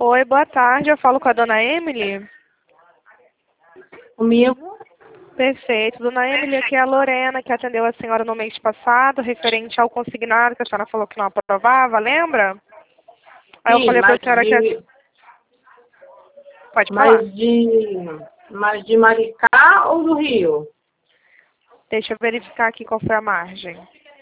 Oi, boa tarde. Eu falo com a dona Emily. Comigo? Perfeito. Dona Emily, aqui é a Lorena, que atendeu a senhora no mês passado, referente ao consignado, que a senhora falou que não aprovava, lembra? Aí eu Sim, falei para a senhora que... Pode falar. mas de Maricá ou do Rio? Deixa eu verificar aqui qual foi a margem.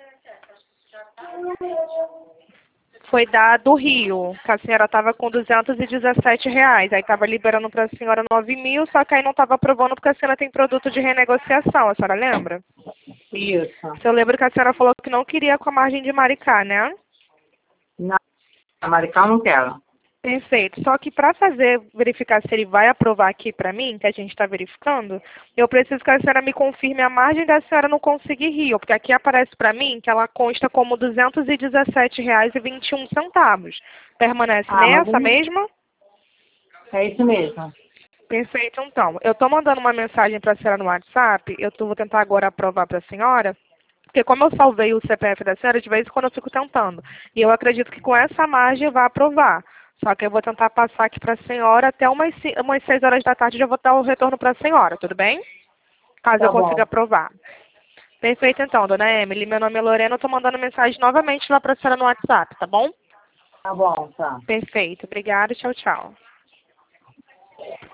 Foi da do Rio, que a senhora estava com R$ 217. Aí estava liberando para a senhora 9.000, só que aí não estava aprovando porque a senhora tem produto de renegociação, a senhora lembra? Isso. Eu lembro que a senhora falou que não queria com a margem de Maricá, né? Não, Maricá eu não quero. Perfeito. Só que para verificar se ele vai aprovar aqui para mim, que a gente está verificando, eu preciso que a senhora me confirme a margem da senhora não conseguir Rio, porque aqui aparece para mim que ela consta como R$ 217,21. Permanece Mas nessa mesma? é isso mesmo. Perfeito, então. Eu estou mandando uma mensagem para a senhora no WhatsApp, vou tentar agora aprovar para a senhora, porque como eu salvei o CPF da senhora, de vez em quando eu fico tentando. E eu acredito que com essa margem vai aprovar. Só que eu vou tentar passar aqui para a senhora até umas 6 horas da tarde, já vou dar o retorno para a senhora, tudo bem? Caso eu Tá consiga bom. aprovar. Perfeito, então, dona Emily. Meu nome é Lorena, eu estou mandando mensagem novamente lá para a senhora no WhatsApp, tá bom? Tá bom, tá. Perfeito. Obrigada. Tchau, tchau.